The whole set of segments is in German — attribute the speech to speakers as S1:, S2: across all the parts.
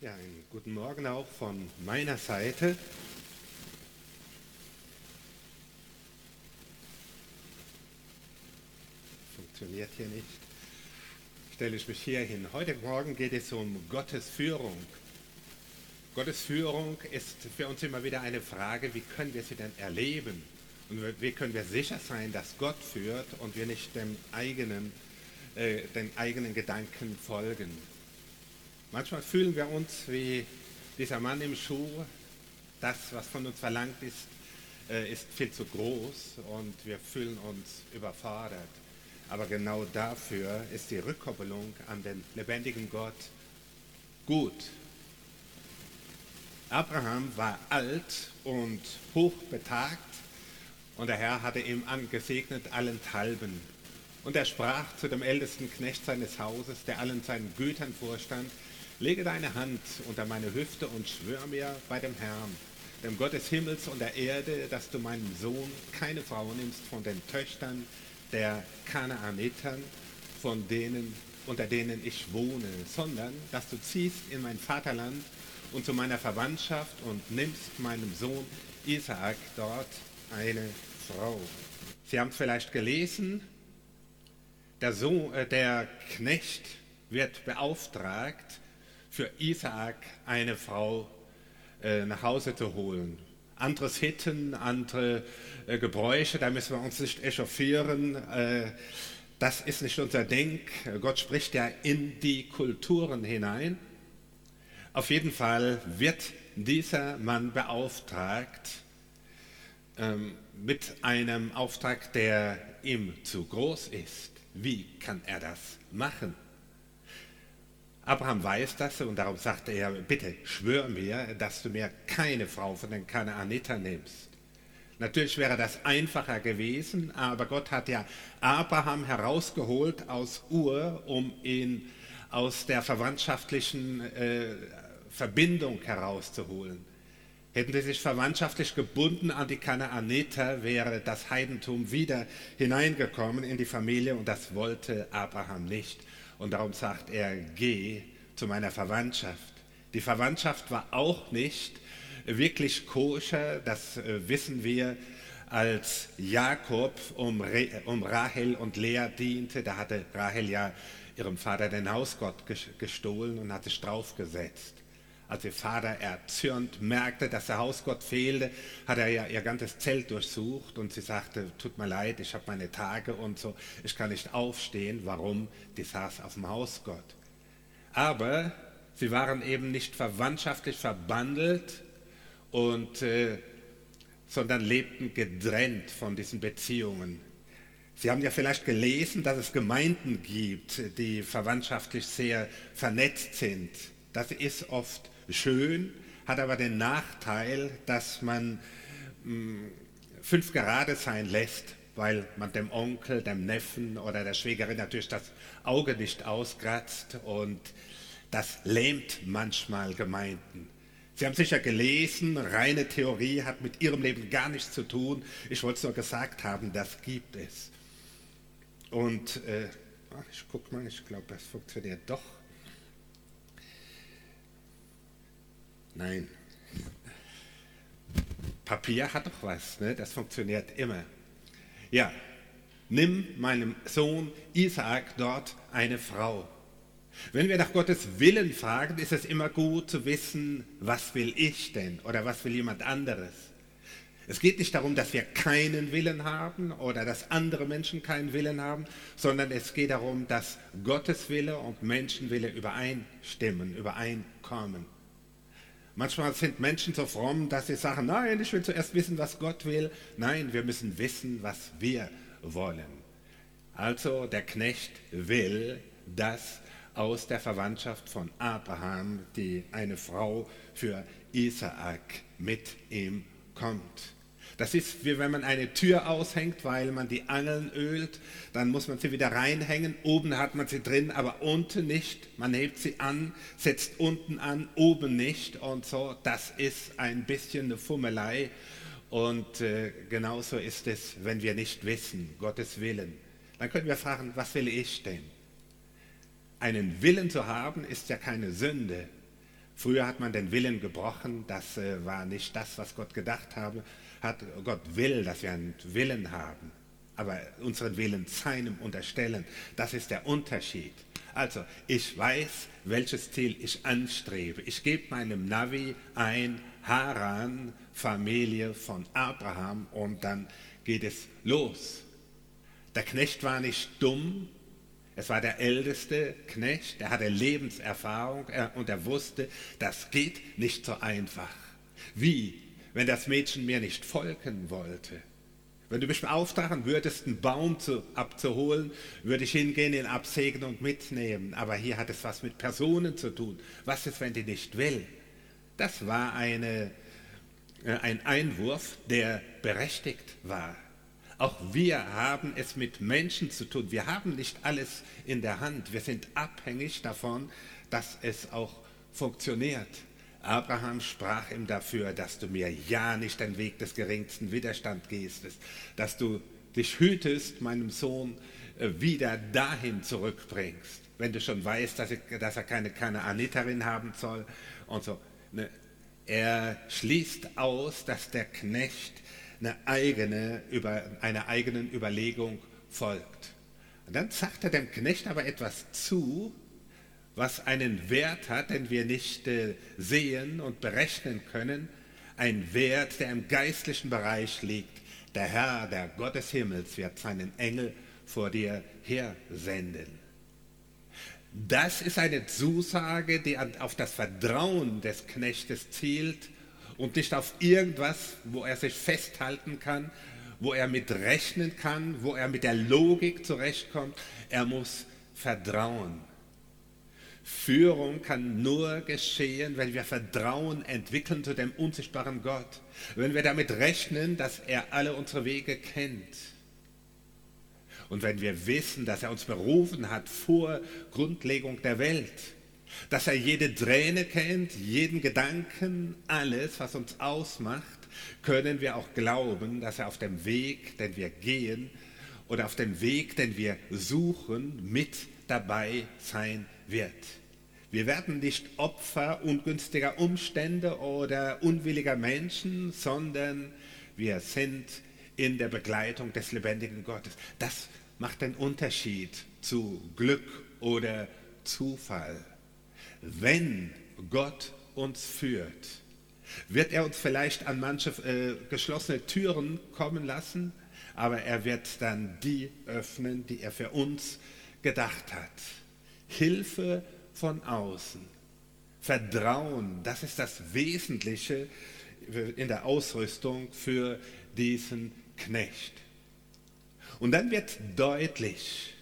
S1: Ja, einen guten Morgen auch von meiner Seite. Funktioniert hier nicht. Stelle ich mich hier hin. Heute Morgen geht es um Gottes Führung. Gottes Führung ist für uns immer wieder eine Frage, wie können wir sie denn erleben? Und wie können wir sicher sein, dass Gott führt und wir nicht den eigenen Gedanken folgen? Manchmal fühlen wir uns wie dieser Mann im Schuh. Das, was von uns verlangt ist viel zu groß und wir fühlen uns überfordert. Aber genau dafür ist die Rückkoppelung an den lebendigen Gott gut. Abraham war alt und hochbetagt und der Herr hatte ihm angesegnet allenthalben. Und er sprach zu dem ältesten Knecht seines Hauses, der allen seinen Gütern vorstand: Lege deine Hand unter meine Hüfte und schwör mir bei dem Herrn, dem Gott des Himmels und der Erde, dass du meinem Sohn keine Frau nimmst von den Töchtern der Kanaaniter, unter denen ich wohne, sondern dass du ziehst in mein Vaterland und zu meiner Verwandtschaft und nimmst meinem Sohn Isaak dort eine Frau. Sie haben es vielleicht gelesen, der Knecht wird beauftragt, für Isaak eine Frau nach Hause zu holen. Andere Sitten, andere Gebräuche, da müssen wir uns nicht echauffieren. Das ist nicht unser Ding. Gott spricht ja in die Kulturen hinein. Auf jeden Fall wird dieser Mann beauftragt mit einem Auftrag, der ihm zu groß ist. Wie kann er das machen? Abraham weiß das und darum sagte er: Bitte schwör mir, dass du mir keine Frau von den Kanaanitern nimmst. Natürlich wäre das einfacher gewesen, aber Gott hat ja Abraham herausgeholt aus Ur, um ihn aus der verwandtschaftlichen Verbindung herauszuholen. Hätten sie sich verwandtschaftlich gebunden an die Kanaaniter, wäre das Heidentum wieder hineingekommen in die Familie und das wollte Abraham nicht. Und darum sagt er: Geh zu meiner Verwandtschaft. Die Verwandtschaft war auch nicht wirklich koscher, das wissen wir, als Jakob um Rahel und Lea diente. Da hatte Rahel ja ihrem Vater den Hausgott gestohlen und hatte sich draufgesetzt. Als ihr Vater erzürnt merkte, dass der Hausgott fehlte, hat er ja ihr ganzes Zelt durchsucht und sie sagte: Tut mir leid, ich habe meine Tage und so, ich kann nicht aufstehen. Warum? Die saß auf dem Hausgott. Aber sie waren eben nicht verwandtschaftlich verbandelt sondern lebten getrennt von diesen Beziehungen. Sie haben ja vielleicht gelesen, dass es Gemeinden gibt, die verwandtschaftlich sehr vernetzt sind. Das ist oft schön, hat aber den Nachteil, dass man 5 gerade sein lässt, weil man dem Onkel, dem Neffen oder der Schwägerin natürlich das Auge nicht auskratzt und das lähmt manchmal Gemeinden. Sie haben sicher gelesen, reine Theorie hat mit Ihrem Leben gar nichts zu tun. Ich wollte es nur gesagt haben, das gibt es. Und ich gucke mal, ich glaube, das funktioniert doch. Nein. Papier hat doch was, ne? Das funktioniert immer. Ja, nimm meinem Sohn Isaak dort eine Frau. Wenn wir nach Gottes Willen fragen, ist es immer gut zu wissen, was will ich denn oder was will jemand anderes. Es geht nicht darum, dass wir keinen Willen haben oder dass andere Menschen keinen Willen haben, sondern es geht darum, dass Gottes Wille und Menschenwille übereinstimmen, übereinkommen. Manchmal sind Menschen so fromm, dass sie sagen: Nein, ich will zuerst wissen, was Gott will. Nein, wir müssen wissen, was wir wollen. Also der Knecht will, dass aus der Verwandtschaft von Abraham eine Frau für Isaak mit ihm kommt. Das ist wie wenn man eine Tür aushängt, weil man die Angeln ölt, dann muss man sie wieder reinhängen, oben hat man sie drin, aber unten nicht. Man hebt sie an, setzt unten an, oben nicht und so. Das ist ein bisschen eine Fummelei und genauso ist es, wenn wir nicht wissen, Gottes Willen. Dann können wir fragen: Was will ich denn? Einen Willen zu haben ist ja keine Sünde. Früher hat man den Willen gebrochen, das war nicht das, was Gott gedacht habe. Gott will, dass wir einen Willen haben, aber unseren Willen seinem unterstellen, das ist der Unterschied. Also, ich weiß, welches Ziel ich anstrebe. Ich gebe meinem Navi ein, Haran, Familie von Abraham, und dann geht es los. Der Knecht war nicht dumm, es war der älteste Knecht, er hatte Lebenserfahrung und er wusste, das geht nicht so einfach. Wie, wenn das Mädchen mir nicht folgen wollte? Wenn du mich beauftragen würdest, einen Baum abzuholen, würde ich hingehen, ihn absägen und mitnehmen. Aber hier hat es was mit Personen zu tun. Was ist, wenn die nicht will? Das war ein Einwurf, der berechtigt war. Auch wir haben es mit Menschen zu tun. Wir haben nicht alles in der Hand. Wir sind abhängig davon, dass es auch funktioniert. Abraham sprach ihm dafür, dass du mir ja nicht den Weg des geringsten Widerstands gehst, dass du dich hütest, meinem Sohn wieder dahin zurückbringst, wenn du schon weißt, dass er keine Kanaaniterin haben soll und so. Er schließt aus, dass der Knecht einer eigenen Überlegung folgt. Und dann sagt er dem Knecht aber etwas zu, was einen Wert hat, den wir nicht sehen und berechnen können, ein Wert, der im geistlichen Bereich liegt. Der Herr, der Gott des Himmels, wird seinen Engel vor dir hersenden. Das ist eine Zusage, die auf das Vertrauen des Knechtes zielt und nicht auf irgendwas, wo er sich festhalten kann, wo er mit rechnen kann, wo er mit der Logik zurechtkommt. Er muss vertrauen. Führung kann nur geschehen, wenn wir Vertrauen entwickeln zu dem unsichtbaren Gott. Wenn wir damit rechnen, dass er alle unsere Wege kennt. Und wenn wir wissen, dass er uns berufen hat vor Grundlegung der Welt. Dass er jede Träne kennt, jeden Gedanken, alles, was uns ausmacht, können wir auch glauben, dass er auf dem Weg, den wir gehen, oder auf dem Weg, den wir suchen, mit dabei sein wird. Wir werden nicht Opfer ungünstiger Umstände oder unwilliger Menschen, sondern wir sind in der Begleitung des lebendigen Gottes. Das macht den Unterschied zu Glück oder Zufall. Wenn Gott uns führt, wird er uns vielleicht an manche geschlossene Türen kommen lassen, aber er wird dann die öffnen, die er für uns gedacht hat. Hilfe von außen, Vertrauen, das ist das Wesentliche in der Ausrüstung für diesen Knecht. Und dann wird deutlich,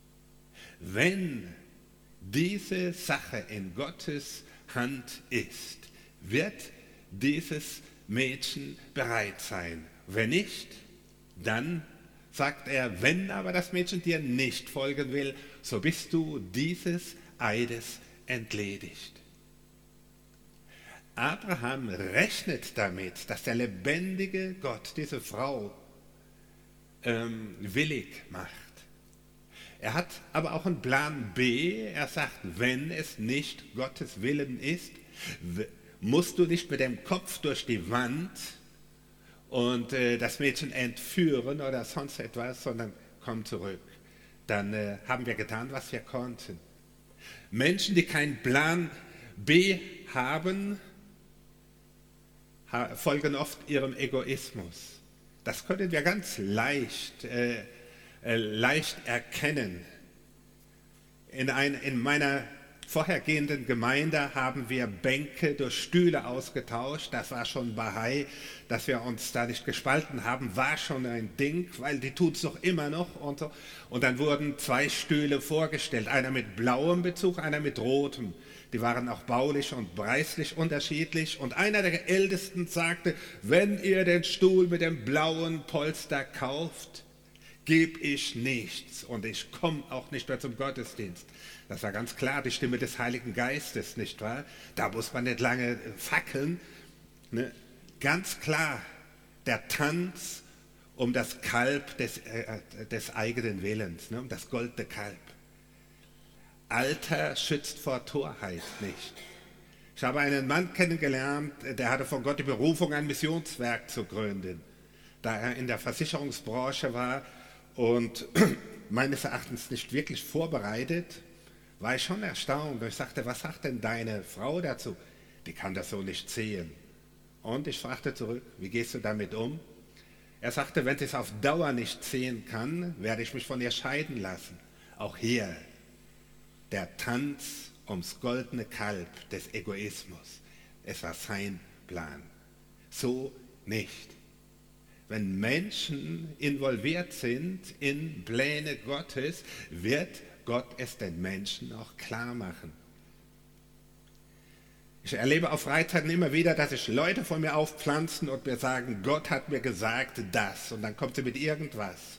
S1: wenn diese Sache in Gottes Hand ist, wird dieses Mädchen bereit sein. Wenn nicht, dann sagt er, wenn aber das Mädchen dir nicht folgen will, so bist du dieses Eides entledigt. Abraham rechnet damit, dass der lebendige Gott diese Frau willig macht. Er hat aber auch einen Plan B. Er sagt, wenn es nicht Gottes Willen ist, musst du nicht mit dem Kopf durch die Wand und das Mädchen entführen oder sonst etwas, sondern komm zurück. Dann haben wir getan, was wir konnten. Menschen, die keinen Plan B haben, folgen oft ihrem Egoismus. Das können wir ganz leicht erkennen. In meiner vorhergehenden Gemeinde haben wir Bänke durch Stühle ausgetauscht. Das war schon Bahai, dass wir uns da nicht gespalten haben, war schon ein Ding, weil die tut es doch immer noch und so. Und dann wurden 2 Stühle vorgestellt, einer mit blauem Bezug, einer mit rotem. Die waren auch baulich und preislich unterschiedlich. Und einer der Ältesten sagte, wenn ihr den Stuhl mit dem blauen Polster kauft, gebe ich nichts und ich komme auch nicht mehr zum Gottesdienst. Das war ganz klar die Stimme des Heiligen Geistes, nicht wahr? Da muss man nicht lange fackeln. Ne? Ganz klar, der Tanz um das Kalb des eigenen Willens, ne? Um das goldene Kalb. Alter schützt vor Torheit nicht. Ich habe einen Mann kennengelernt, der hatte von Gott die Berufung, ein Missionswerk zu gründen, da er in der Versicherungsbranche war und meines Erachtens nicht wirklich vorbereitet, war ich schon erstaunt. Ich sagte, was sagt denn deine Frau dazu? Die kann das so nicht sehen. Und ich fragte zurück, wie gehst du damit um? Er sagte, wenn sie es auf Dauer nicht sehen kann, werde ich mich von ihr scheiden lassen. Auch hier der Tanz ums goldene Kalb des Egoismus. Es war sein Plan. So nicht. Wenn Menschen involviert sind in Pläne Gottes, wird Gott es den Menschen auch klar machen. Ich erlebe auf Freizeiten immer wieder, dass sich Leute vor mir aufpflanzen und mir sagen, Gott hat mir gesagt das. Und dann kommt sie mit irgendwas.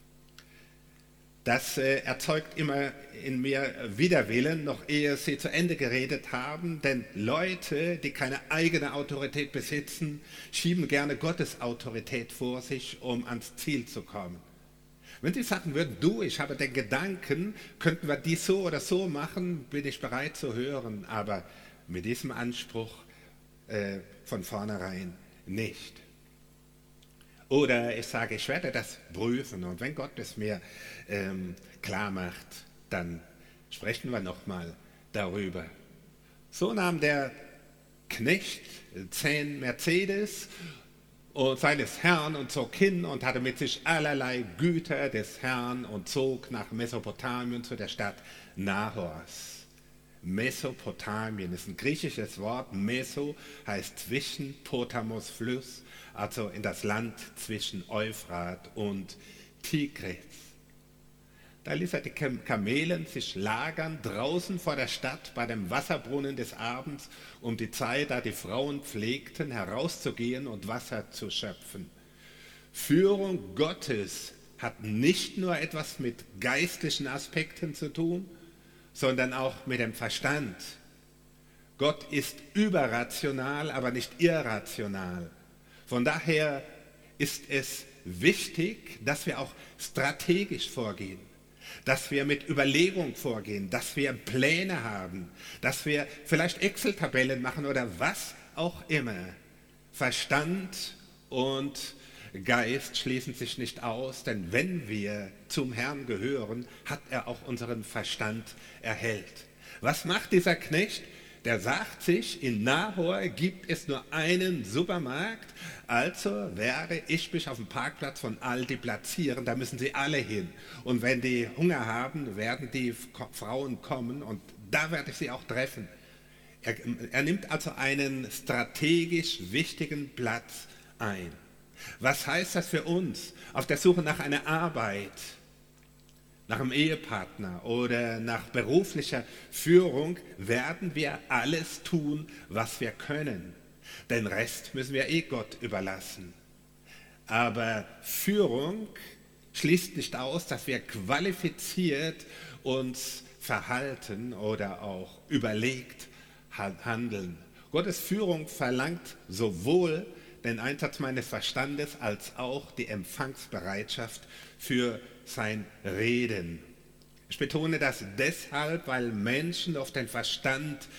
S1: Das erzeugt immer in mir Widerwillen, noch ehe sie zu Ende geredet haben. Denn Leute, die keine eigene Autorität besitzen, schieben gerne Gottes Autorität vor sich, um ans Ziel zu kommen. Wenn sie sagen würden, du, ich habe den Gedanken, könnten wir dies so oder so machen, bin ich bereit zu hören. Aber mit diesem Anspruch von vornherein nicht. Oder ich sage, ich werde das prüfen und wenn Gott es mir klar macht, dann sprechen wir nochmal darüber. So nahm der Knecht 10 Mercedes und seines Herrn und zog hin und hatte mit sich allerlei Güter des Herrn und zog nach Mesopotamien zu der Stadt Nahors. Mesopotamien ist ein griechisches Wort. Meso heißt zwischen, Potamos Fluss, also in das Land zwischen Euphrat und Tigris. Da ließ er die Kamelen sich lagern draußen vor der Stadt bei dem Wasserbrunnen des Abends, um die Zeit, da die Frauen pflegten, herauszugehen und Wasser zu schöpfen. Führung Gottes hat nicht nur etwas mit geistlichen Aspekten zu tun, sondern auch mit dem Verstand. Gott ist überrational, aber nicht irrational. Von daher ist es wichtig, dass wir auch strategisch vorgehen, dass wir mit Überlegung vorgehen, dass wir Pläne haben, dass wir vielleicht Excel-Tabellen machen oder was auch immer. Verstand und Geist schließen sich nicht aus, denn wenn wir zum Herrn gehören, hat er auch unseren Verstand erhellt. Was macht dieser Knecht? Der sagt sich, in Nahor gibt es nur einen Supermarkt, also werde ich mich auf dem Parkplatz von Aldi platzieren, da müssen sie alle hin. Und wenn die Hunger haben, werden die Frauen kommen und da werde ich sie auch treffen. Er nimmt also einen strategisch wichtigen Platz ein. Was heißt das für uns auf der Suche nach einer Arbeit, nach einem Ehepartner oder nach beruflicher Führung? Werden wir alles tun, was wir können. Den Rest müssen wir Gott überlassen. Aber Führung schließt nicht aus, dass wir qualifiziert uns verhalten oder auch überlegt handeln. Gottes Führung verlangt sowohl den Einsatz meines Verstandes als auch die Empfangsbereitschaft für sein Reden. Ich betone das deshalb, weil Menschen auf den Verstand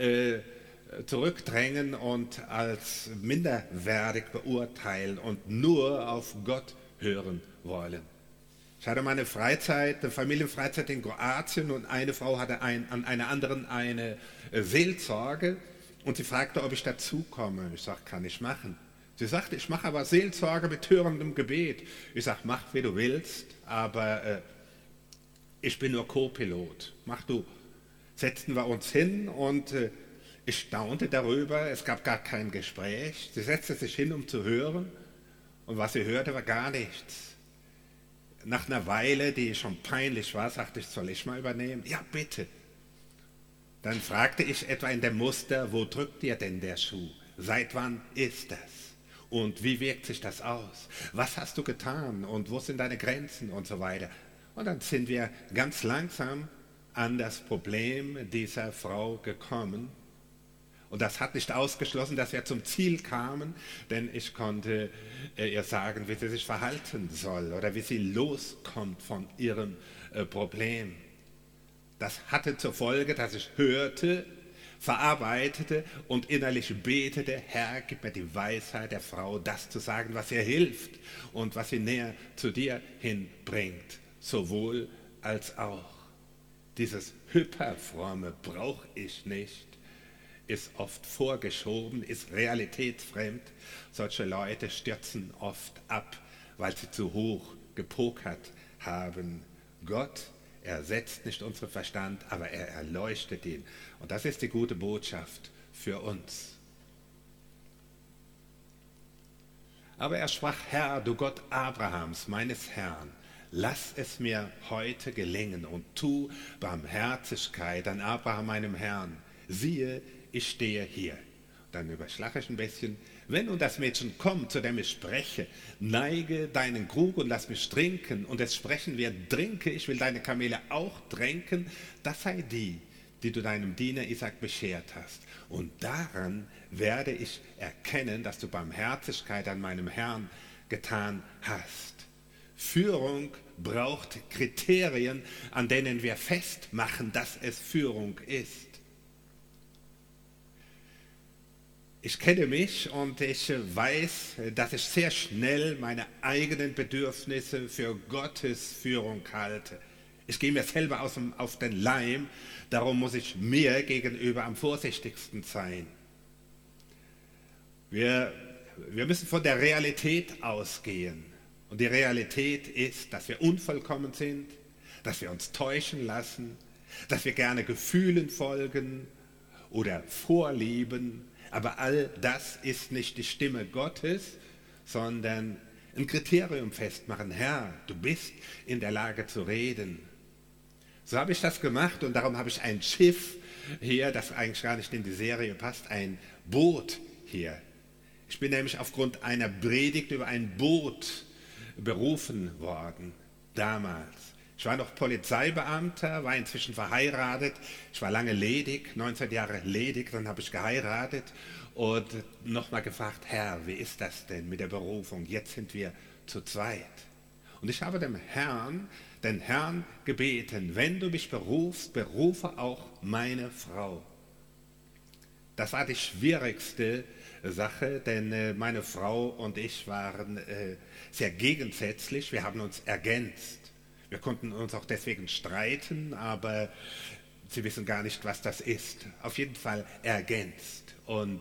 S1: zurückdrängen und als minderwertig beurteilen und nur auf Gott hören wollen. Ich hatte meine Freizeit, eine Familienfreizeit in Kroatien und eine Frau hatte an einer anderen eine Seelsorge und sie fragte, ob ich dazukomme. Ich sagte, kann ich machen. Sie sagte, ich mache aber Seelsorge mit hörendem Gebet. Ich sage, mach wie du willst, aber ich bin nur Co-Pilot. Mach du. Setzten wir uns hin und ich staunte darüber, es gab gar kein Gespräch. Sie setzte sich hin, um zu hören und was sie hörte, war gar nichts. Nach einer Weile, die schon peinlich war, sagte ich, soll ich mal übernehmen? Ja, bitte. Dann fragte ich etwa in dem Muster, wo drückt dir denn der Schuh? Seit wann ist das? Und wie wirkt sich das aus? Was hast du getan? Und wo sind deine Grenzen? Und so weiter. Und dann sind wir ganz langsam an das Problem dieser Frau gekommen. Und das hat nicht ausgeschlossen, dass wir zum Ziel kamen, denn ich konnte ihr sagen, wie sie sich verhalten soll oder wie sie loskommt von ihrem Problem. Das hatte zur Folge, dass ich hörte, verarbeitete und innerlich betete, Herr, gib mir die Weisheit der Frau, das zu sagen, was ihr hilft und was sie näher zu dir hinbringt, sowohl als auch. Dieses hyperfromme brauche ich nicht, ist oft vorgeschoben, ist realitätsfremd. Solche Leute stürzen oft ab, weil sie zu hoch gepokert haben. Gott ersetzt nicht unseren Verstand, aber er erleuchtet ihn. Und das ist die gute Botschaft für uns. Aber er sprach, Herr, du Gott Abrahams, meines Herrn, lass es mir heute gelingen und tu Barmherzigkeit an Abraham, meinem Herrn. Siehe, ich stehe hier. Dann überschlage ich ein bisschen. Wenn nun das Mädchen kommt, zu dem ich spreche, neige deinen Krug und lass mich trinken. Und es sprechen wir, trinke, ich will deine Kamele auch tränken. Das sei die, die du deinem Diener Isaak beschert hast. Und daran werde ich erkennen, dass du Barmherzigkeit an meinem Herrn getan hast. Führung braucht Kriterien, an denen wir festmachen, dass es Führung ist. Ich kenne mich und ich weiß, dass ich sehr schnell meine eigenen Bedürfnisse für Gottes Führung halte. Ich gehe mir selber auf den Leim, darum muss ich mir gegenüber am vorsichtigsten sein. Wir müssen von der Realität ausgehen. Und die Realität ist, dass wir unvollkommen sind, dass wir uns täuschen lassen, dass wir gerne Gefühlen folgen oder Vorlieben. Aber all das ist nicht die Stimme Gottes, sondern ein Kriterium festmachen. Herr, du bist in der Lage zu reden. So habe ich das gemacht und darum habe ich ein Schiff hier, das eigentlich gar nicht in die Serie passt, ein Boot hier. Ich bin nämlich aufgrund einer Predigt über ein Boot berufen worden, damals. Ich war noch Polizeibeamter, war inzwischen verheiratet. Ich war lange ledig, 19 Jahre ledig, dann habe ich geheiratet und nochmal gefragt, Herr, wie ist das denn mit der Berufung? Jetzt sind wir zu zweit. Und ich habe den Herrn gebeten, wenn du mich berufst, berufe auch meine Frau. Das war die schwierigste Sache, denn meine Frau und ich waren sehr gegensätzlich, wir haben uns ergänzt. Wir konnten uns auch deswegen streiten, aber Sie wissen gar nicht, was das ist. Auf jeden Fall ergänzt. Und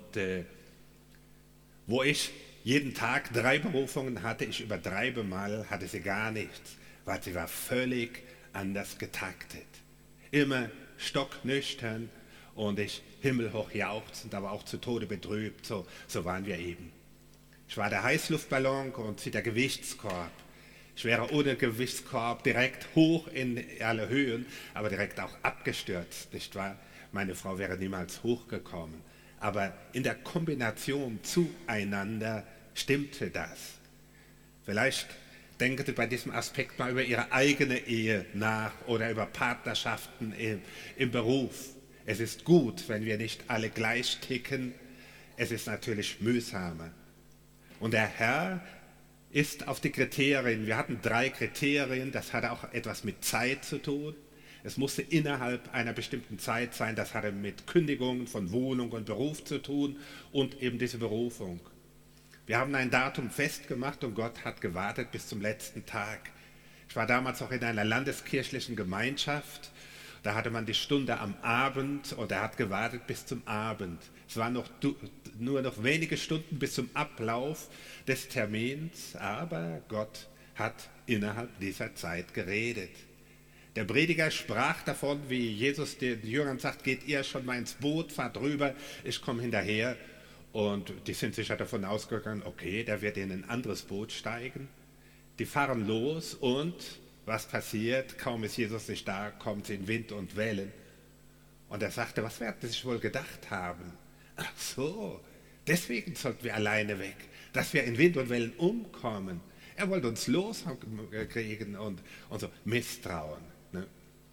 S1: wo ich jeden Tag 3 Berufungen hatte, ich übertreibe mal, hatte sie gar nichts, weil sie war völlig anders getaktet. Immer stocknüchtern und ich himmelhoch jauchzend, aber auch zu Tode betrübt, so waren wir eben. Ich war der Heißluftballon und sie der Gewichtskorb. Ich wäre ohne Gewichtskorb direkt hoch in alle Höhen, aber direkt auch abgestürzt, nicht wahr? Meine Frau wäre niemals hochgekommen. Aber in der Kombination zueinander stimmte das. Vielleicht denken Sie bei diesem Aspekt mal über Ihre eigene Ehe nach oder über Partnerschaften im Beruf. Es ist gut, wenn wir nicht alle gleich ticken. Es ist natürlich mühsamer. Und der Herr ist auf die Kriterien, wir hatten 3 Kriterien, das hatte auch etwas mit Zeit zu tun. Es musste innerhalb einer bestimmten Zeit sein, das hatte mit Kündigungen von Wohnung und Beruf zu tun und eben diese Berufung. Wir haben ein Datum festgemacht und Gott hat gewartet bis zum letzten Tag. Ich war damals auch in einer landeskirchlichen Gemeinschaft, da hatte man die Stunde am Abend und er hat gewartet bis zum Abend. Es waren nur noch wenige Stunden bis zum Ablauf des Termins, aber Gott hat innerhalb dieser Zeit geredet. Der Prediger sprach davon, wie Jesus den Jüngern sagt, geht ihr schon mal ins Boot, fahrt rüber, ich komme hinterher. Und die sind sicher davon ausgegangen, okay, der wird in ein anderes Boot steigen. Die fahren los und was passiert? Kaum ist Jesus nicht da, kommt sie in Wind und Wellen. Und er sagte, was werden sie sich wohl gedacht haben? Ach so, deswegen sollten wir alleine weg, dass wir in Wind und Wellen umkommen. Er wollte uns loskriegen und so Misstrauen. Ne?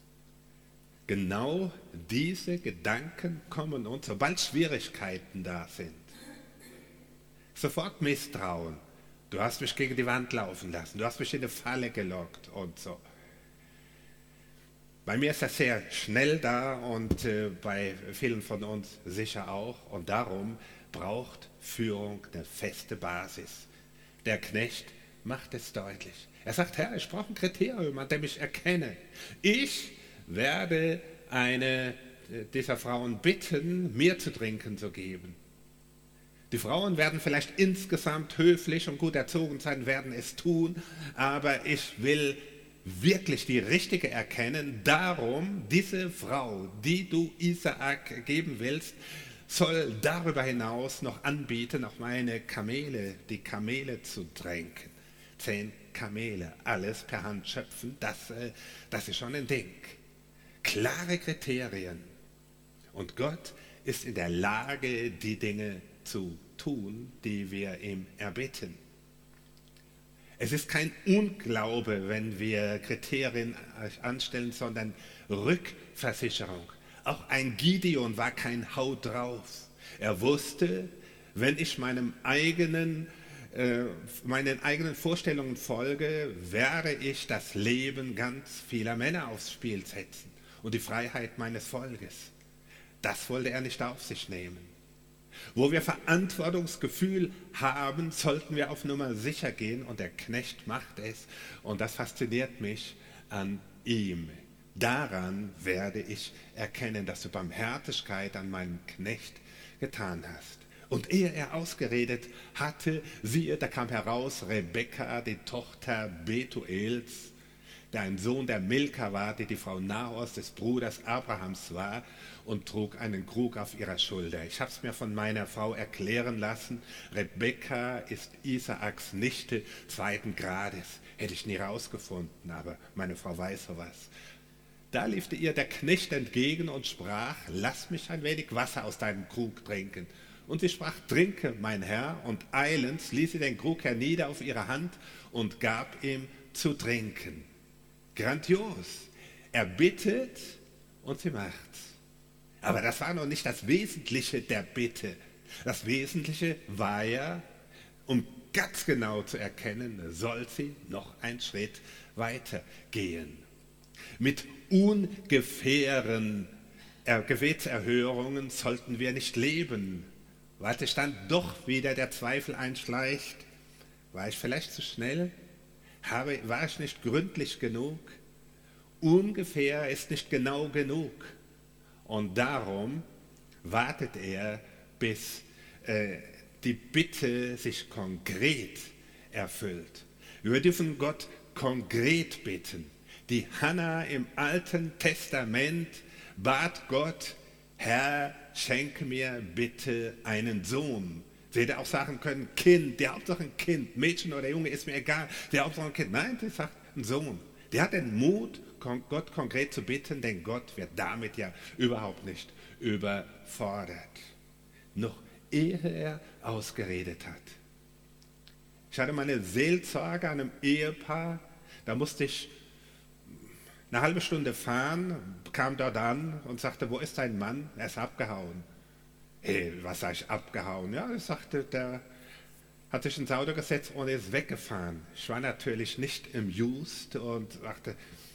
S1: Genau diese Gedanken kommen uns, sobald Schwierigkeiten da sind. Sofort Misstrauen. Du hast mich gegen die Wand laufen lassen, du hast mich in eine Falle gelockt und so. Bei mir ist das sehr schnell da und bei vielen von uns sicher auch. Und darum braucht Führung eine feste Basis. Der Knecht macht es deutlich. Er sagt, Herr, ich brauche ein Kriterium, an dem ich erkenne. Ich werde eine dieser Frauen bitten, mir zu trinken zu geben. Die Frauen werden vielleicht insgesamt höflich und gut erzogen sein, werden es tun, aber ich will wirklich die richtige erkennen. Darum, diese Frau, die du Isaak geben willst, soll darüber hinaus noch anbieten, auch meine Kamele, die Kamele zu tränken. 10 Kamele, alles per Hand schöpfen, das ist schon ein Ding. Klare Kriterien. Und Gott ist in der Lage, die Dinge zu tun, die wir ihm erbitten. Es ist kein Unglaube, wenn wir Kriterien anstellen, sondern Rückversicherung. Auch ein Gideon war kein Hau drauf. Er wusste, wenn ich meinen eigenen Vorstellungen folge, werde ich das Leben ganz vieler Männer aufs Spiel setzen und die Freiheit meines Volkes. Das wollte er nicht auf sich nehmen. Wo wir Verantwortungsgefühl haben, sollten wir auf Nummer sicher gehen und der Knecht macht es und das fasziniert mich an ihm. Daran werde ich erkennen, dass du Barmherzigkeit an meinem Knecht getan hast. Und ehe er ausgeredet hatte, siehe, da kam heraus Rebekka, die Tochter Betuels, der ein Sohn der Milka war, die Frau Nahors, des Bruders Abrahams war, und trug einen Krug auf ihrer Schulter. Ich habe es mir von meiner Frau erklären lassen, Rebekka ist Isaaks Nichte 2. Grades. Hätte ich nie rausgefunden, aber meine Frau weiß sowas. Da lief ihr der Knecht entgegen und sprach, lass mich ein wenig Wasser aus deinem Krug trinken. Und sie sprach, trinke, mein Herr, und eilends ließ sie den Krug hernieder auf ihre Hand und gab ihm zu trinken. Grandios. Er bittet und sie macht's. Aber das war noch nicht das Wesentliche der Bitte. Das Wesentliche war ja, um ganz genau zu erkennen, soll sie noch einen Schritt weiter gehen. Mit ungefähren Gebetserhörungen sollten wir nicht leben, weil sich dann doch wieder der Zweifel einschleicht. War ich vielleicht zu schnell? War ich nicht gründlich genug? Ungefähr ist nicht genau genug. Und darum wartet er, bis die Bitte sich konkret erfüllt. Wir dürfen Gott konkret bitten. Die Hannah im Alten Testament bat Gott, Herr, schenke mir bitte einen Sohn. Sie hätte auch sagen können, Kind, die Hauptsache ein Kind, Mädchen oder Junge, ist mir egal, die Hauptsache ein Kind. Nein, sie sagt ein Sohn. Die hat den Mut, Gott konkret zu bitten, denn Gott wird damit ja überhaupt nicht überfordert. Noch ehe er ausgeredet hat. Ich hatte meine Seelsorge an einem Ehepaar, da musste ich eine halbe Stunde fahren, kam dort an und sagte, wo ist dein Mann? Er ist abgehauen. Hey, was sag ich, abgehauen? Ja, ich sagte, der hat sich ins Auto gesetzt und ist weggefahren. Ich war natürlich nicht im Just und sagte,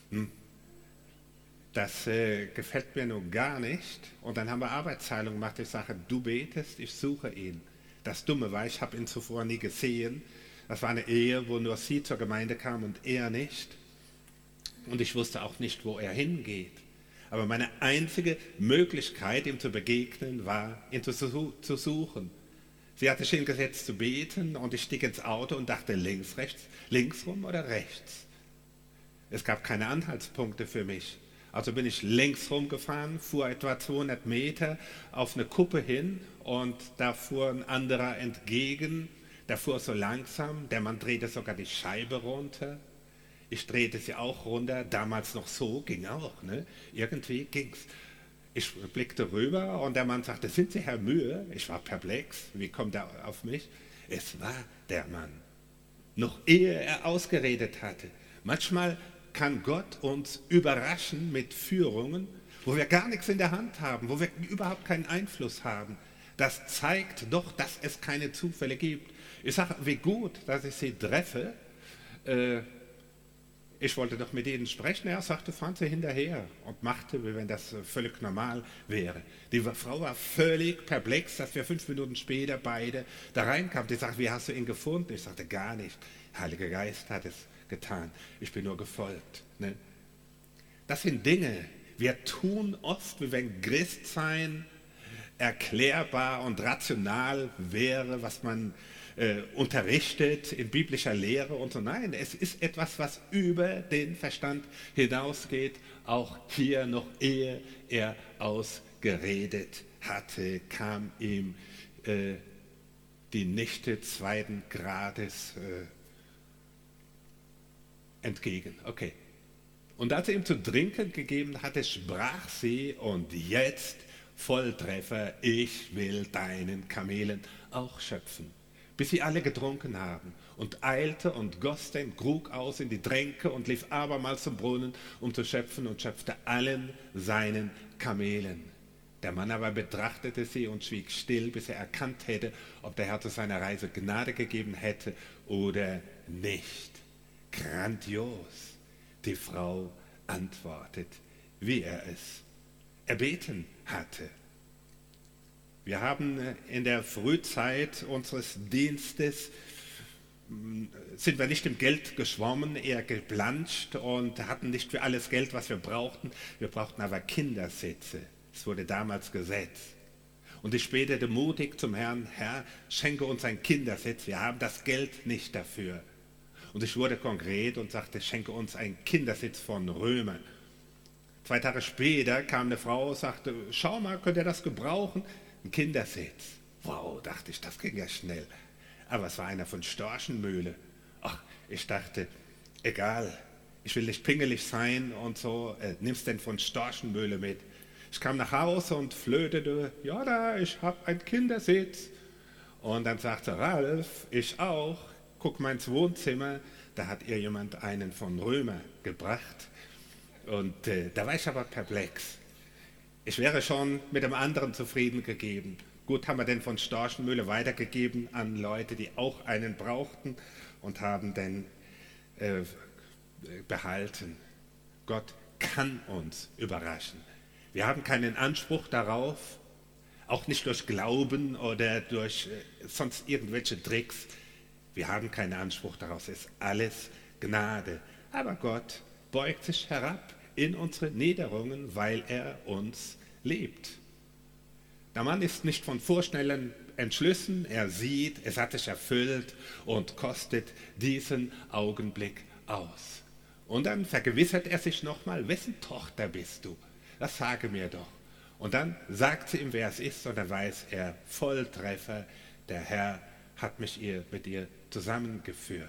S1: das gefällt mir nun gar nicht. Und dann haben wir Arbeitsteilung gemacht. Ich sage, du betest, ich suche ihn. Das Dumme war, ich habe ihn zuvor nie gesehen. Das war eine Ehe, wo nur sie zur Gemeinde kam und er nicht. Und ich wusste auch nicht, wo er hingeht. Aber meine einzige Möglichkeit, ihm zu begegnen, war, ihn zu suchen. Sie hatte sich hingesetzt zu beten und ich stieg ins Auto und dachte, links, rechts, links rum oder rechts. Es gab keine Anhaltspunkte für mich. Also bin ich links rumgefahren, fuhr etwa 200 Meter auf eine Kuppe hin und da fuhr ein anderer entgegen. Der fuhr so langsam, der Mann drehte sogar die Scheibe runter. Ich drehte sie auch runter, damals noch so, ging auch, ne? Irgendwie ging's. Ich blickte rüber und der Mann sagte, sind Sie Herr Mühe? Ich war perplex, wie kommt er auf mich? Es war der Mann, noch ehe er ausgeredet hatte. Manchmal kann Gott uns überraschen mit Führungen, wo wir gar nichts in der Hand haben, wo wir überhaupt keinen Einfluss haben. Das zeigt doch, dass es keine Zufälle gibt. Ich sage, wie gut, dass ich Sie treffe. ich wollte doch mit Ihnen sprechen. Er sagte, fahren Sie hinterher und machte, wie wenn das völlig normal wäre. Die Frau war völlig perplex, dass wir 5 Minuten später beide da reinkamen. Die sagte, wie hast du ihn gefunden? Ich sagte, gar nicht. Der Heilige Geist hat es getan. Ich bin nur gefolgt. Ne? Das sind Dinge, wir tun oft, wie wenn Christsein erklärbar und rational wäre, was man unterrichtet in biblischer Lehre und so. Nein, es ist etwas, was über den Verstand hinausgeht, auch hier noch ehe er ausgeredet hatte, kam ihm die Nichte 2. Grades entgegen. Okay. Und als er ihm zu trinken gegeben hatte, sprach sie, und jetzt Volltreffer, ich will deinen Kamelen auch schöpfen. Bis sie alle getrunken haben, und eilte und goss den Krug aus in die Tränke und lief abermals zum Brunnen, um zu schöpfen, und schöpfte allen seinen Kamelen. Der Mann aber betrachtete sie und schwieg still, bis er erkannt hätte, ob der Herr zu seiner Reise Gnade gegeben hätte oder nicht. Grandios. Die Frau antwortet, wie er es erbeten hatte. Wir haben in der Frühzeit unseres Dienstes, sind wir nicht im Geld geschwommen, eher geplanscht und hatten nicht für alles Geld, was wir brauchten. Wir brauchten aber Kindersitze. Es wurde damals gesetzt. Und ich betete mutig zum Herrn, Herr, schenke uns ein Kindersitz, wir haben das Geld nicht dafür. Und ich wurde konkret und sagte, schenke uns einen Kindersitz von Römern. 2 Tage später kam eine Frau und sagte, schau mal, könnt ihr das gebrauchen? Ein Kindersitz. Wow, dachte ich, das ging ja schnell. Aber es war einer von Storchenmühle. Ach, ich dachte, egal, ich will nicht pingelig sein und so, nimmst denn von Storchenmühle mit? Ich kam nach Hause und flötete, ja da, ich habe einen Kindersitz. Und dann sagte Ralf, ich auch, guck mal ins Wohnzimmer, da hat ihr jemand einen von Römer gebracht. Und da war ich aber perplex. Ich wäre schon mit dem anderen zufrieden gegeben. Gut, haben wir den von Storchenmühle weitergegeben an Leute, die auch einen brauchten, und haben den behalten. Gott kann uns überraschen. Wir haben keinen Anspruch darauf, auch nicht durch Glauben oder durch sonst irgendwelche Tricks. Wir haben keinen Anspruch darauf, es ist alles Gnade. Aber Gott beugt sich herab in unsere Niederungen, weil er uns liebt. Der Mann ist nicht von vorschnellen Entschlüssen, er sieht, es hat sich erfüllt und kostet diesen Augenblick aus. Und dann vergewissert er sich nochmal, wessen Tochter bist du? Das sage mir doch. Und dann sagt sie ihm, wer es ist, und dann weiß er, Volltreffer, der Herr hat mich mit ihr zusammengeführt.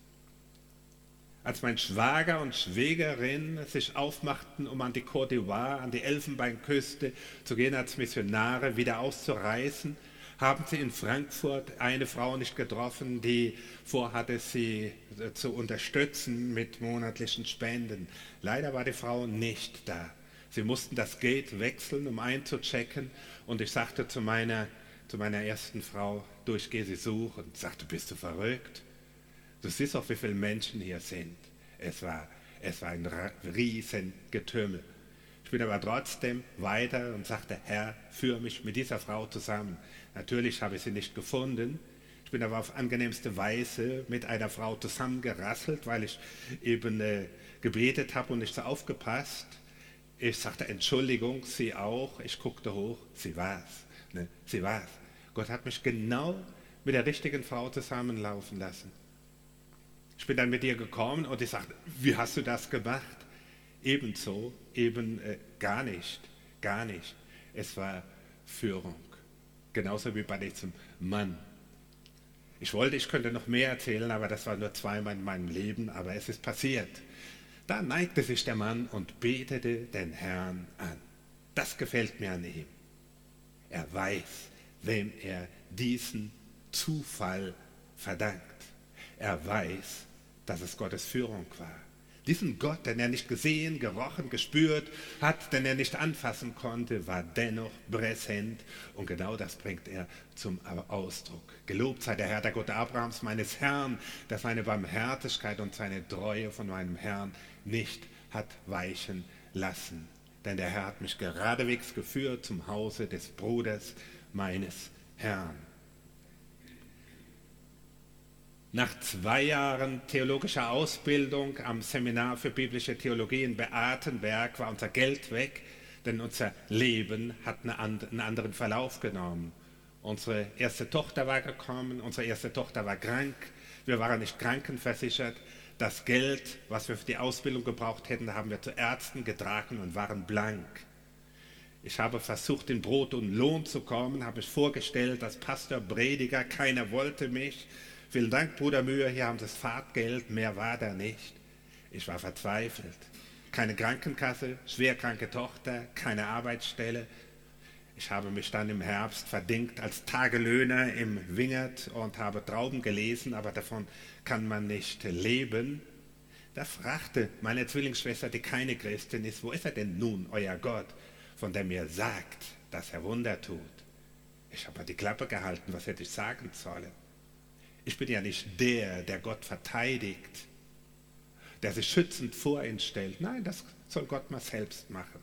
S1: Als mein Schwager und Schwägerin sich aufmachten, um an die Côte d'Ivoire, an die Elfenbeinküste zu gehen als Missionare, wieder auszureisen, haben sie in Frankfurt eine Frau nicht getroffen, die vorhatte, sie zu unterstützen mit monatlichen Spenden. Leider war die Frau nicht da. Sie mussten das Gate wechseln, um einzuchecken, und ich sagte zu meiner ersten Frau, du, ich gehe sie suchen. Und sagte, bist du verrückt? Du siehst doch, wie viele Menschen hier sind. Es war ein Riesengetümmel. Ich bin aber trotzdem weiter und sagte, Herr, führe mich mit dieser Frau zusammen. Natürlich habe ich sie nicht gefunden. Ich bin aber auf angenehmste Weise mit einer Frau zusammengerasselt, weil ich eben gebetet habe und nicht so aufgepasst. Ich sagte, Entschuldigung, sie auch. Ich guckte hoch, sie war's. Ne? Sie war's. Gott hat mich genau mit der richtigen Frau zusammenlaufen lassen. Ich bin dann mit ihr gekommen und ich sagte, wie hast du das gemacht? Ebenso, gar nicht. Es war Führung. Genauso wie bei diesem Mann. Ich könnte noch mehr erzählen, aber das war nur zweimal in meinem Leben, aber es ist passiert. Da neigte sich der Mann und betete den Herrn an. Das gefällt mir an ihm. Er weiß, wem er diesen Zufall verdankt. Er weiß, dass es Gottes Führung war. Diesen Gott, den er nicht gesehen, gerochen, gespürt hat, den er nicht anfassen konnte, war dennoch präsent. Und genau das bringt er zum Ausdruck. Gelobt sei der Herr, der Gott Abrahams, meines Herrn, der seine Barmherzigkeit und seine Treue von meinem Herrn nicht hat weichen lassen. Denn der Herr hat mich geradewegs geführt zum Hause des Bruders meines Herrn. Nach 2 Jahren theologischer Ausbildung am Seminar für biblische Theologie in Beatenberg war unser Geld weg, denn unser Leben hat einen anderen Verlauf genommen. Unsere erste Tochter war gekommen, unsere erste Tochter war krank, wir waren nicht krankenversichert. Das Geld, was wir für die Ausbildung gebraucht hätten, haben wir zu Ärzten getragen und waren blank. Ich habe versucht, in Brot und Lohn zu kommen, habe mich vorgestellt als Pastor, Prediger, keiner wollte mich. Vielen Dank, Bruder Mühe, hier haben Sie das Fahrtgeld, mehr war da nicht. Ich war verzweifelt. Keine Krankenkasse, schwerkranke Tochter, keine Arbeitsstelle. Ich habe mich dann im Herbst verdingt als Tagelöhner im Wingert und habe Trauben gelesen, aber davon kann man nicht leben. Da fragte meine Zwillingsschwester, die keine Christin ist, wo ist er denn nun, euer Gott, von dem ihr sagt, dass er Wunder tut? Ich habe die Klappe gehalten, was hätte ich sagen sollen? Ich bin ja nicht der Gott verteidigt, der sich schützend vor ihn stellt. Nein, das soll Gott mal selbst machen.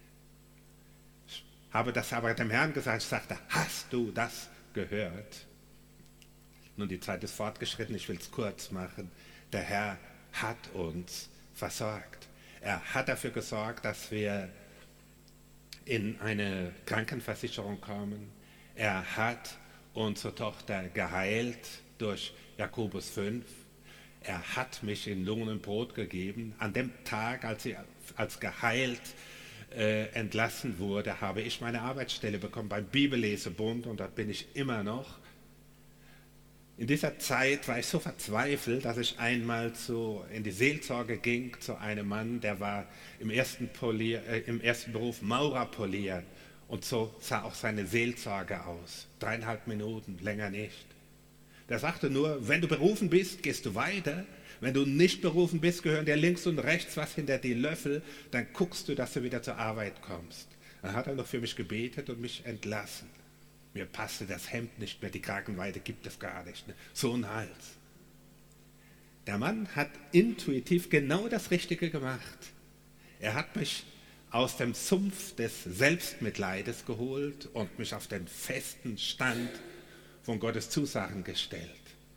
S1: Ich habe das aber dem Herrn gesagt, ich sagte, hast du das gehört? Nun, die Zeit ist fortgeschritten, ich will es kurz machen. Der Herr hat uns versorgt. Er hat dafür gesorgt, dass wir in eine Krankenversicherung kommen. Er hat unsere Tochter geheilt durch Jakobus 5. Er hat mich in Lungen und Brot gegeben. An dem Tag, als sie als geheilt entlassen wurde, habe ich meine Arbeitsstelle bekommen beim Bibellesebund und dort bin ich immer noch. In dieser Zeit war ich so verzweifelt, dass ich einmal in die Seelsorge ging zu einem Mann, der war im ersten Beruf Maurerpolier und so sah auch seine Seelsorge aus. 3,5 Minuten, länger nicht. Der sagte nur, wenn du berufen bist, gehst du weiter. Wenn du nicht berufen bist, gehören dir links und rechts was hinter die Löffel, dann guckst du, dass du wieder zur Arbeit kommst. Dann hat er noch für mich gebetet und mich entlassen. Mir passte das Hemd nicht mehr, die Kragenweite gibt es gar nicht. Ne? So ein Hals. Der Mann hat intuitiv genau das Richtige gemacht. Er hat mich aus dem Sumpf des Selbstmitleides geholt und mich auf den festen Stand von Gottes Zusagen gestellt.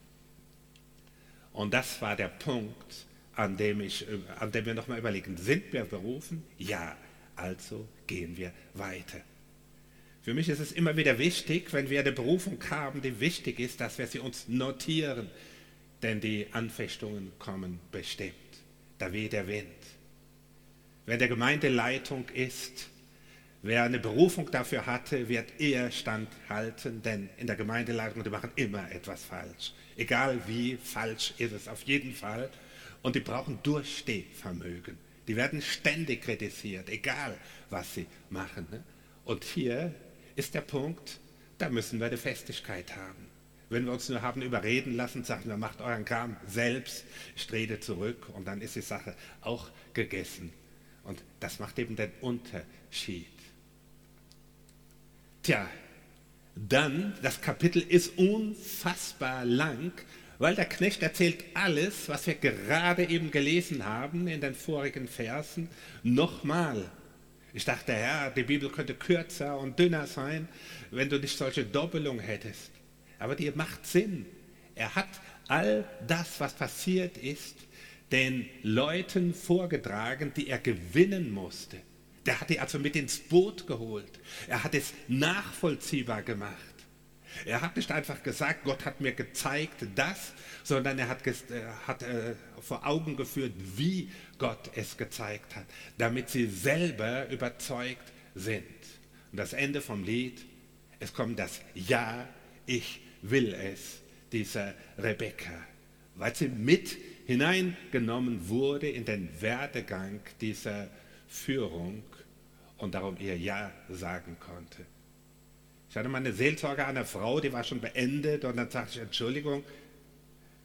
S1: Und das war der Punkt, an dem wir nochmal überlegen, sind wir berufen? Ja, also gehen wir weiter. Für mich ist es immer wieder wichtig, wenn wir eine Berufung haben, die wichtig ist, dass wir sie uns notieren, denn die Anfechtungen kommen bestimmt. Da weht der Wind. Wenn der Gemeindeleitung ist, wer eine Berufung dafür hatte, wird eher standhalten, denn in der Gemeindeleitung, die machen immer etwas falsch. Egal wie falsch ist es auf jeden Fall. Und die brauchen Durchstehvermögen. Die werden ständig kritisiert, egal was sie machen. Ne? Und hier ist der Punkt, da müssen wir eine Festigkeit haben. Wenn wir uns nur haben überreden lassen, sagen wir, macht euren Kram selbst, ich trete zurück und dann ist die Sache auch gegessen. Und das macht eben den Unterschied. Tja, dann, das Kapitel ist unfassbar lang, weil der Knecht erzählt alles, was wir gerade eben gelesen haben in den vorigen Versen, nochmal. Ich dachte, Herr, die Bibel könnte kürzer und dünner sein, wenn du nicht solche Doppelung hättest. Aber die macht Sinn. Er hat all das, was passiert ist, den Leuten vorgetragen, die er gewinnen musste. Der hat die also mit ins Boot geholt. Er hat es nachvollziehbar gemacht. Er hat nicht einfach gesagt, Gott hat mir gezeigt das, sondern er hat vor Augen geführt, wie Gott es gezeigt hat, damit sie selber überzeugt sind. Und das Ende vom Lied, es kommt das Ja, ich will es, dieser Rebekka, weil sie mit hineingenommen wurde in den Werdegang dieser Führung und darum ihr Ja sagen konnte. Ich hatte mal eine Seelsorge einer Frau, die war schon beendet und dann sagte ich, Entschuldigung,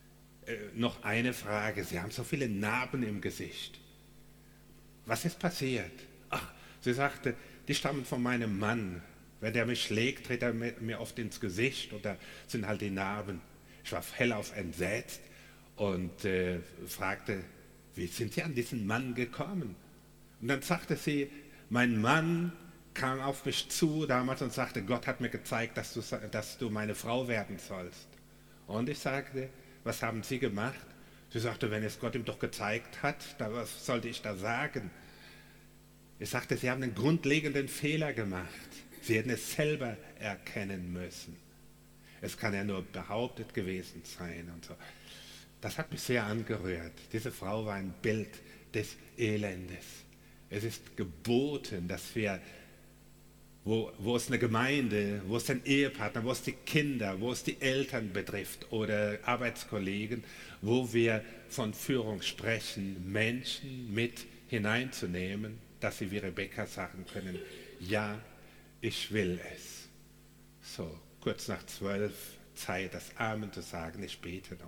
S1: noch eine Frage. Sie haben so viele Narben im Gesicht. Was ist passiert? Ach, sie sagte, die stammen von meinem Mann. Wenn der mich schlägt, tritt er mir oft ins Gesicht oder sind halt die Narben. Ich war hellauf entsetzt und fragte, wie sind Sie an diesen Mann gekommen? Und dann sagte sie, mein Mann kam auf mich zu damals und sagte, Gott hat mir gezeigt, dass du meine Frau werden sollst. Und ich sagte, was haben Sie gemacht? Sie sagte, wenn es Gott ihm doch gezeigt hat, was sollte ich da sagen? Ich sagte, Sie haben einen grundlegenden Fehler gemacht. Sie hätten es selber erkennen müssen. Es kann ja nur behauptet gewesen sein und so. Das hat mich sehr angerührt. Diese Frau war ein Bild des Elendes. Es ist geboten, dass wir, wo es eine Gemeinde, wo es den Ehepartner, wo es die Kinder, wo es die Eltern betrifft oder Arbeitskollegen, wo wir von Führung sprechen, Menschen mit hineinzunehmen, dass sie wie Rebekka sagen können, ja, ich will es. So, kurz nach 12 Zeit, das Amen zu sagen, ich bete noch.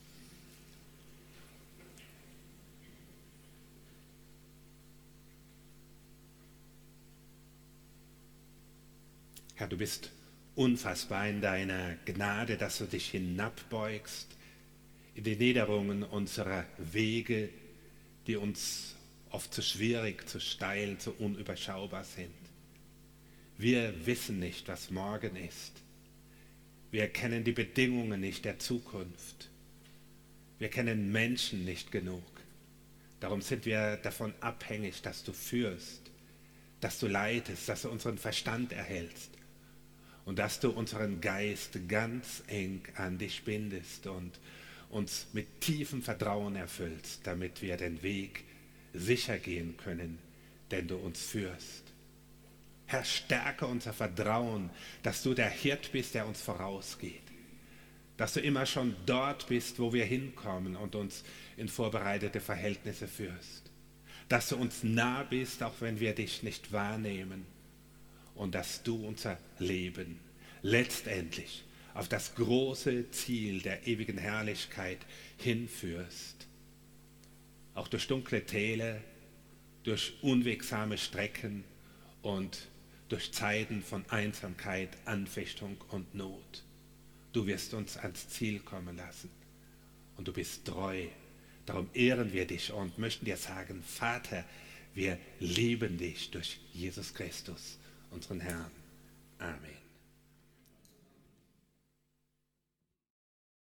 S1: Herr, du bist unfassbar in deiner Gnade, dass du dich hinabbeugst in die Niederungen unserer Wege, die uns oft zu schwierig, zu steil, zu unüberschaubar sind. Wir wissen nicht, was morgen ist. Wir kennen die Bedingungen nicht der Zukunft. Wir kennen Menschen nicht genug. Darum sind wir davon abhängig, dass du führst, dass du leitest, dass du unseren Verstand erhältst und dass du unseren Geist ganz eng an dich bindest und uns mit tiefem Vertrauen erfüllst, damit wir den Weg sicher gehen können, den du uns führst. Herr, stärke unser Vertrauen, dass du der Hirt bist, der uns vorausgeht. Dass du immer schon dort bist, wo wir hinkommen und uns in vorbereitete Verhältnisse führst. Dass du uns nah bist, auch wenn wir dich nicht wahrnehmen. Und dass du unser Leben letztendlich auf das große Ziel der ewigen Herrlichkeit hinführst. Auch durch dunkle Täler, durch unwegsame Strecken und durch Zeiten von Einsamkeit, Anfechtung und Not. Du wirst uns ans Ziel kommen lassen und du bist treu. Darum ehren wir dich und möchten dir sagen, Vater, wir lieben dich durch Jesus Christus, unseren Herrn. Amen.